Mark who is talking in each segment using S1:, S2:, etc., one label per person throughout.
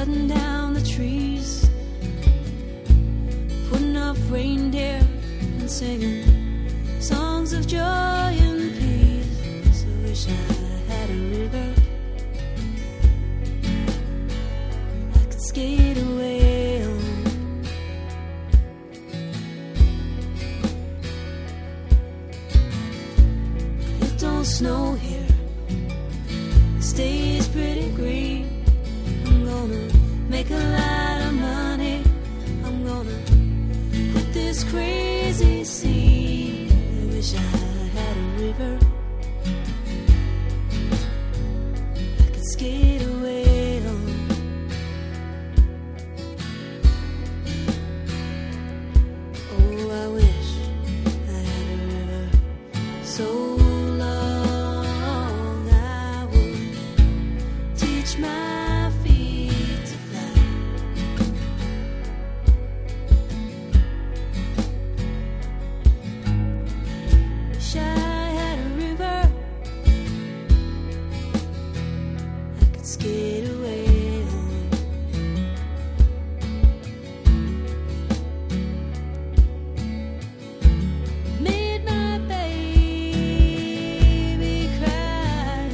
S1: cutting down the trees, putting up reindeer and singing songs of joy and peace. I wish I had a river I could skate away on. It don't snow here, it stays pretty green. I'm gonna make a lot of money, I'm gonna put this crazy seed. I wish I had a river I could skate away on. Oh, I wish I had a river so long I would teach my feet to fly. Wish I had a river I could skate away on. Made my baby cry.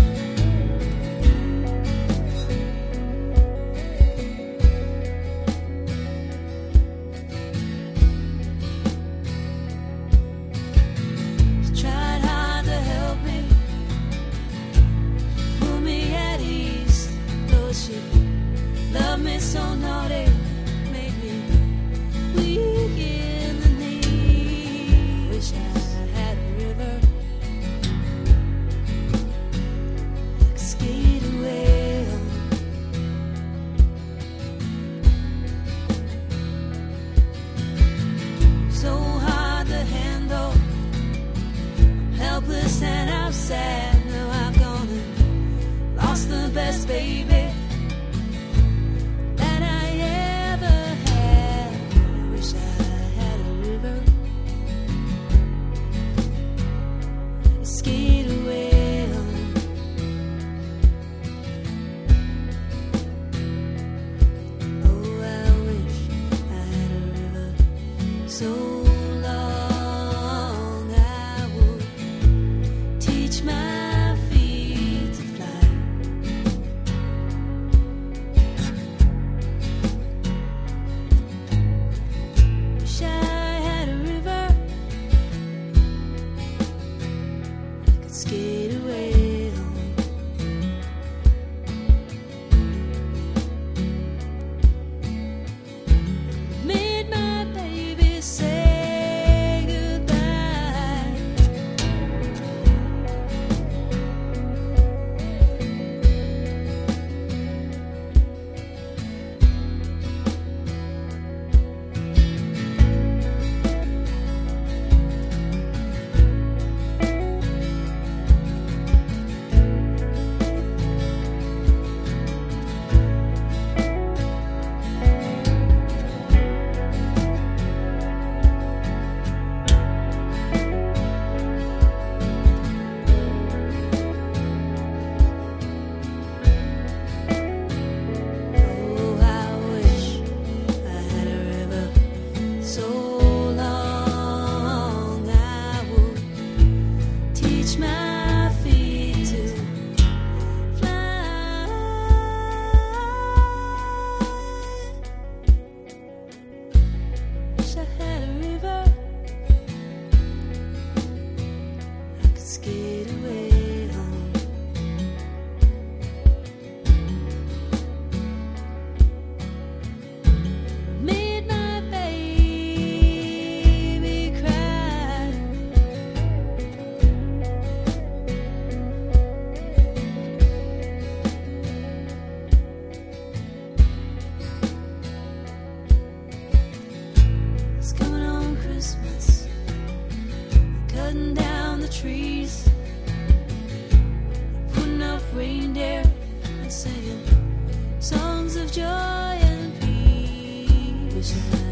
S1: She tried hard to help me, put me at ease, though she loved me so naughty, made me weak in the knee. Wish I had a river I could skate away on. So hard to handle, helpless and I'm sad. Now I've gone and lost the best baby that I ever had. I wish I had a river to skate away on. Oh, I wish I had a river so long I would teach my feet to fly. Wish I had a river I could skate away on. Made my baby say goodbye. Oh, I wish I had a river so long I would teach my feet to fly. Wish I had a river I could skate away on. Made my baby cry. It's coming on Christmas, cutting down the trees, putting up reindeer and singing songs of joy and peace. Wish I